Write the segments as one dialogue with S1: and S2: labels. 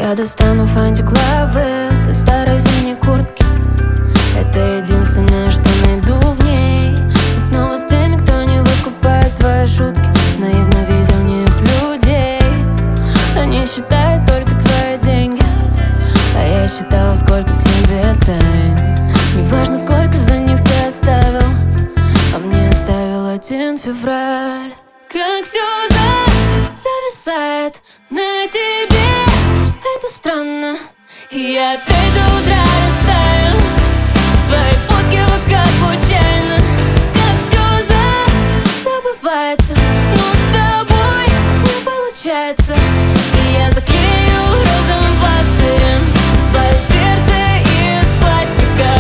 S1: Я достану фантик лавы со старой зимней куртки. Это единственное, что найду в ней. Ты снова с теми, кто не выкупает твои шутки. Наивно видя в них людей. Они считают только твои деньги, а я считала, сколько в тебе тайн. Неважно, сколько за них ты оставил, а мне оставил 1 февраль. Как все зависает на тебе, это странно. И я опять до утра листаю твои фотки в ВК случайно. Как все забывается, но с тобой не получается. И я заклею розовым пластырем твое сердце из пластика.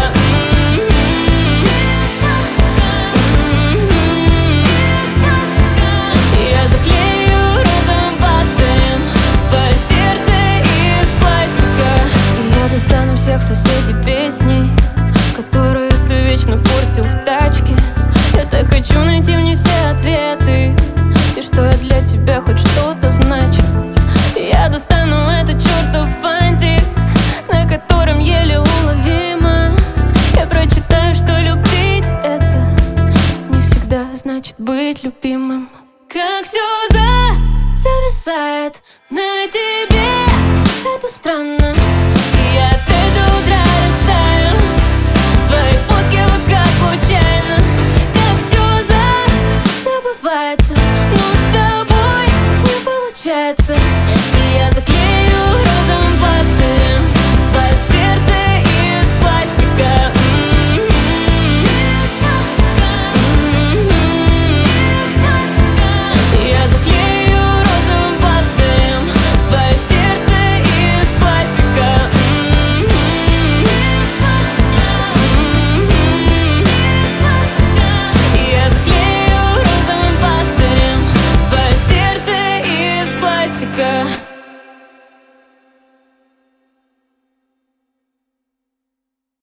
S1: Я заклею розовым пластырем твое сердце из пластика. И я достану всех соседей песни, которые ты вечно форсил в тачке. Я так хочу найти в ней все ответы, и что я для тебя хоть что-то значу. Я достану этот чертов фантик, на котором еле уловимо. Я прочитаю, что любить — это не всегда значит быть любимым. Как все зависает на тебе, это странно.